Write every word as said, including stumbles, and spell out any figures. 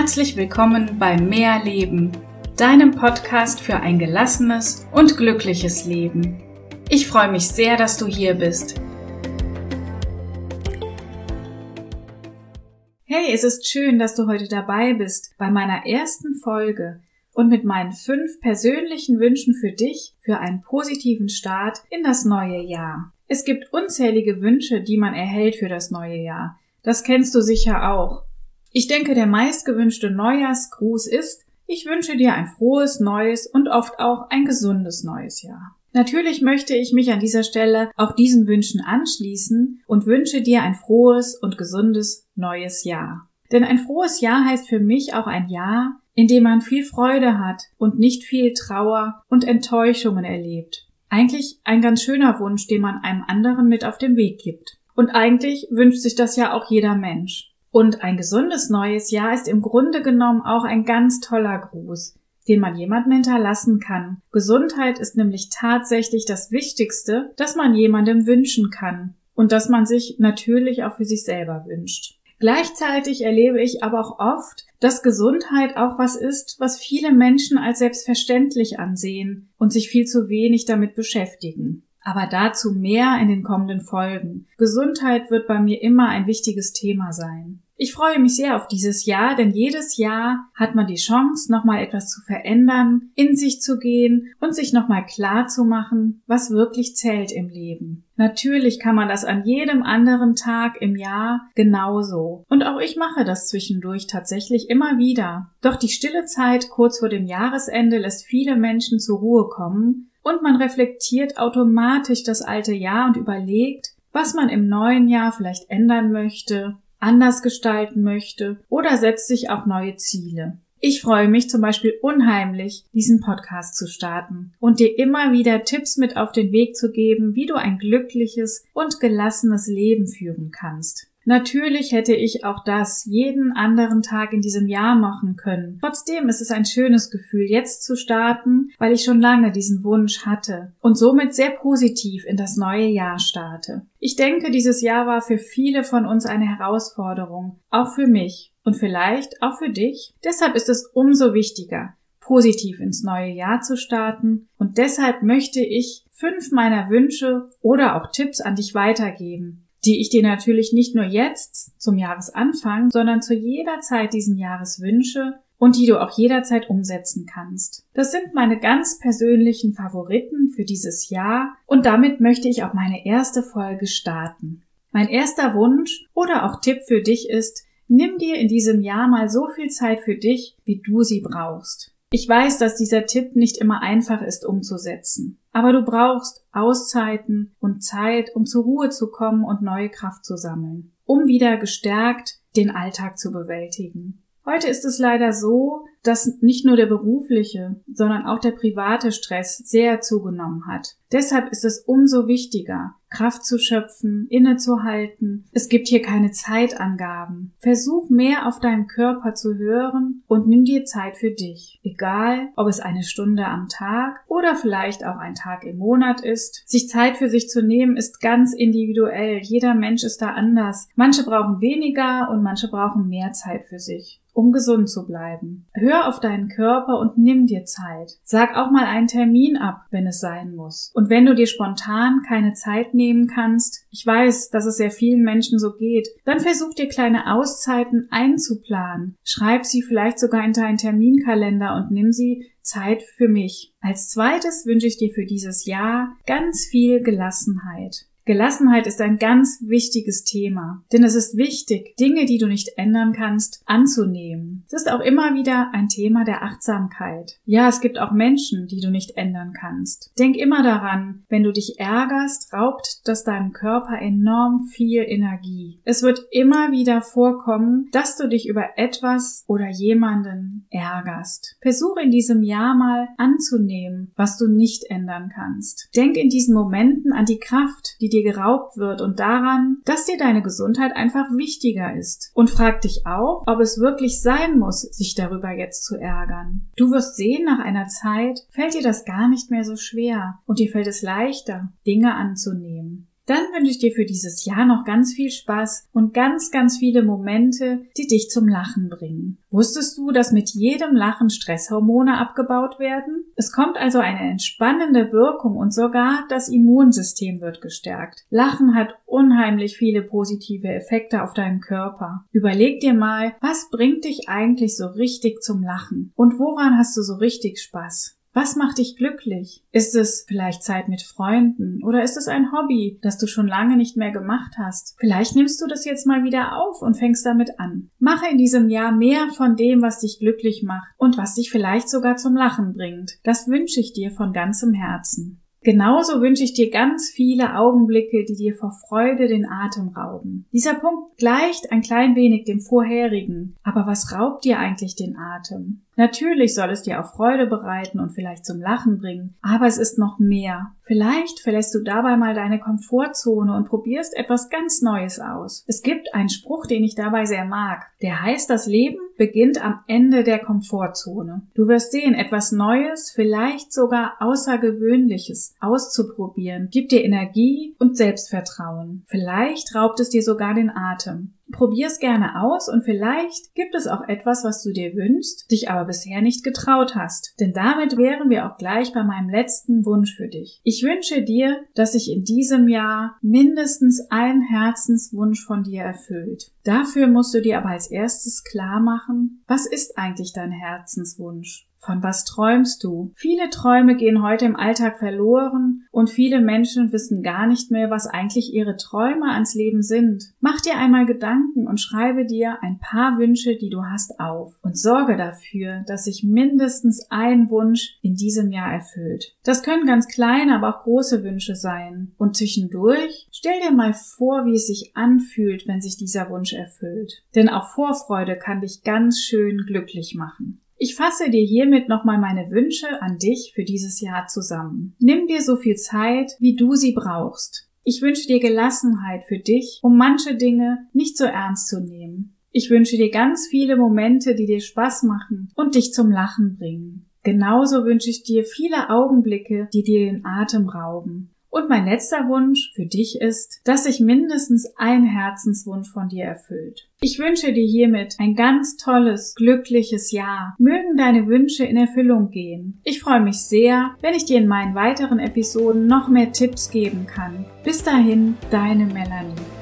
Herzlich willkommen bei Mehr Leben, deinem Podcast für ein gelassenes und glückliches Leben. Ich freue mich sehr, dass du hier bist. Hey, es ist schön, dass du heute dabei bist bei meiner ersten Folge und mit meinen fünf persönlichen Wünschen für dich für einen positiven Start in das neue Jahr. Es gibt unzählige Wünsche, die man erhält für das neue Jahr. Das kennst du sicher auch. Ich denke, der meistgewünschte Neujahrsgruß ist: Ich wünsche dir ein frohes, neues und oft auch ein gesundes neues Jahr. Natürlich möchte ich mich an dieser Stelle auch diesen Wünschen anschließen und wünsche dir ein frohes und gesundes neues Jahr. Denn ein frohes Jahr heißt für mich auch ein Jahr, in dem man viel Freude hat und nicht viel Trauer und Enttäuschungen erlebt. Eigentlich ein ganz schöner Wunsch, den man einem anderen mit auf den Weg gibt. Und eigentlich wünscht sich das ja auch jeder Mensch. Und ein gesundes neues Jahr ist im Grunde genommen auch ein ganz toller Gruß, den man jemandem hinterlassen kann. Gesundheit ist nämlich tatsächlich das Wichtigste, das man jemandem wünschen kann und das man sich natürlich auch für sich selber wünscht. Gleichzeitig erlebe ich aber auch oft, dass Gesundheit auch was ist, was viele Menschen als selbstverständlich ansehen und sich viel zu wenig damit beschäftigen. Aber dazu mehr in den kommenden Folgen. Gesundheit wird bei mir immer ein wichtiges Thema sein. Ich freue mich sehr auf dieses Jahr, denn jedes Jahr hat man die Chance, nochmal etwas zu verändern, in sich zu gehen und sich nochmal klar zu machen, was wirklich zählt im Leben. Natürlich kann man das an jedem anderen Tag im Jahr genauso. Und auch ich mache das zwischendurch tatsächlich immer wieder. Doch die stille Zeit kurz vor dem Jahresende lässt viele Menschen zur Ruhe kommen und man reflektiert automatisch das alte Jahr und überlegt, was man im neuen Jahr vielleicht ändern möchte, anders gestalten möchte oder setzt sich auch neue Ziele. Ich freue mich zum Beispiel unheimlich, diesen Podcast zu starten und dir immer wieder Tipps mit auf den Weg zu geben, wie du ein glückliches und gelassenes Leben führen kannst. Natürlich hätte ich auch das jeden anderen Tag in diesem Jahr machen können. Trotzdem ist es ein schönes Gefühl, jetzt zu starten, weil ich schon lange diesen Wunsch hatte und somit sehr positiv in das neue Jahr starte. Ich denke, dieses Jahr war für viele von uns eine Herausforderung, auch für mich und vielleicht auch für dich. Deshalb ist es umso wichtiger, positiv ins neue Jahr zu starten und deshalb möchte ich fünf meiner Wünsche oder auch Tipps an dich weitergeben, die ich dir natürlich nicht nur jetzt zum Jahresanfang, sondern zu jeder Zeit diesen Jahres wünsche und die du auch jederzeit umsetzen kannst. Das sind meine ganz persönlichen Favoriten für dieses Jahr und damit möchte ich auch meine erste Folge starten. Mein erster Wunsch oder auch Tipp für dich ist: Nimm dir in diesem Jahr mal so viel Zeit für dich, wie du sie brauchst. Ich weiß, dass dieser Tipp nicht immer einfach ist umzusetzen, aber du brauchst Auszeiten und Zeit, um zur Ruhe zu kommen und neue Kraft zu sammeln, um wieder gestärkt den Alltag zu bewältigen. Heute ist es leider so, dass nicht nur der berufliche, sondern auch der private Stress sehr zugenommen hat. Deshalb ist es umso wichtiger, Kraft zu schöpfen, innezuhalten. Es gibt hier keine Zeitangaben. Versuch mehr auf deinen Körper zu hören und nimm dir Zeit für dich. Egal, ob es eine Stunde am Tag oder vielleicht auch ein Tag im Monat ist. Sich Zeit für sich zu nehmen ist ganz individuell. Jeder Mensch ist da anders. Manche brauchen weniger und manche brauchen mehr Zeit für sich, um gesund zu bleiben. Hör auf deinen Körper und nimm dir Zeit. Sag auch mal einen Termin ab, wenn es sein muss. Und wenn du dir spontan keine Zeit nehmen kannst, ich weiß, dass es sehr vielen Menschen so geht, dann versuch dir kleine Auszeiten einzuplanen. Schreib sie vielleicht sogar in deinen Terminkalender und nimm sie Zeit für mich. Als zweites wünsche ich dir für dieses Jahr ganz viel Gelassenheit. Gelassenheit ist ein ganz wichtiges Thema, denn es ist wichtig, Dinge, die du nicht ändern kannst, anzunehmen. Es ist auch immer wieder ein Thema der Achtsamkeit. Ja, es gibt auch Menschen, die du nicht ändern kannst. Denk immer daran, wenn du dich ärgerst, raubt das deinem Körper enorm viel Energie. Es wird immer wieder vorkommen, dass du dich über etwas oder jemanden ärgerst. Versuche in diesem Jahr mal anzunehmen, was du nicht ändern kannst. Denk in diesen Momenten an die Kraft, die dir geraubt wird und daran, dass dir deine Gesundheit einfach wichtiger ist. Und frag dich auch, ob es wirklich sein muss, sich darüber jetzt zu ärgern. Du wirst sehen, nach einer Zeit fällt dir das gar nicht mehr so schwer und dir fällt es leichter, Dinge anzunehmen. Dann wünsche ich dir für dieses Jahr noch ganz viel Spaß und ganz, ganz viele Momente, die dich zum Lachen bringen. Wusstest du, dass mit jedem Lachen Stresshormone abgebaut werden? Es kommt also eine entspannende Wirkung und sogar das Immunsystem wird gestärkt. Lachen hat unheimlich viele positive Effekte auf deinen Körper. Überleg dir mal, was bringt dich eigentlich so richtig zum Lachen? Und woran hast du so richtig Spaß? Was macht dich glücklich? Ist es vielleicht Zeit mit Freunden oder ist es ein Hobby, das du schon lange nicht mehr gemacht hast? Vielleicht nimmst du das jetzt mal wieder auf und fängst damit an. Mache in diesem Jahr mehr von dem, was dich glücklich macht und was dich vielleicht sogar zum Lachen bringt. Das wünsche ich dir von ganzem Herzen. Genauso wünsche ich dir ganz viele Augenblicke, die dir vor Freude den Atem rauben. Dieser Punkt gleicht ein klein wenig dem vorherigen. Aber was raubt dir eigentlich den Atem? Natürlich soll es dir auch Freude bereiten und vielleicht zum Lachen bringen, aber es ist noch mehr. Vielleicht verlässt du dabei mal deine Komfortzone und probierst etwas ganz Neues aus. Es gibt einen Spruch, den ich dabei sehr mag. Der heißt, das Leben beginnt am Ende der Komfortzone. Du wirst sehen, etwas Neues, vielleicht sogar Außergewöhnliches auszuprobieren, gibt dir Energie und Selbstvertrauen. Vielleicht raubt es dir sogar den Atem. Probier's gerne aus und vielleicht gibt es auch etwas, was du dir wünschst, dich aber bisher nicht getraut hast. Denn damit wären wir auch gleich bei meinem letzten Wunsch für dich. Ich wünsche dir, dass sich in diesem Jahr mindestens ein Herzenswunsch von dir erfüllt. Dafür musst du dir aber als erstes klar machen, was ist eigentlich dein Herzenswunsch? Von was träumst du? Viele Träume gehen heute im Alltag verloren und viele Menschen wissen gar nicht mehr, was eigentlich ihre Träume ans Leben sind. Mach dir einmal Gedanken und schreibe dir ein paar Wünsche, die du hast, auf und sorge dafür, dass sich mindestens ein Wunsch in diesem Jahr erfüllt. Das können ganz kleine, aber auch große Wünsche sein. Und zwischendurch stell dir mal vor, wie es sich anfühlt, wenn sich dieser Wunsch erfüllt. Denn auch Vorfreude kann dich ganz schön glücklich machen. Ich fasse dir hiermit nochmal meine Wünsche an dich für dieses Jahr zusammen. Nimm dir so viel Zeit, wie du sie brauchst. Ich wünsche dir Gelassenheit für dich, um manche Dinge nicht so ernst zu nehmen. Ich wünsche dir ganz viele Momente, die dir Spaß machen und dich zum Lachen bringen. Genauso wünsche ich dir viele Augenblicke, die dir den Atem rauben. Und mein letzter Wunsch für dich ist, dass sich mindestens ein Herzenswunsch von dir erfüllt. Ich wünsche dir hiermit ein ganz tolles, glückliches Jahr. Mögen deine Wünsche in Erfüllung gehen. Ich freue mich sehr, wenn ich dir in meinen weiteren Episoden noch mehr Tipps geben kann. Bis dahin, deine Melanie.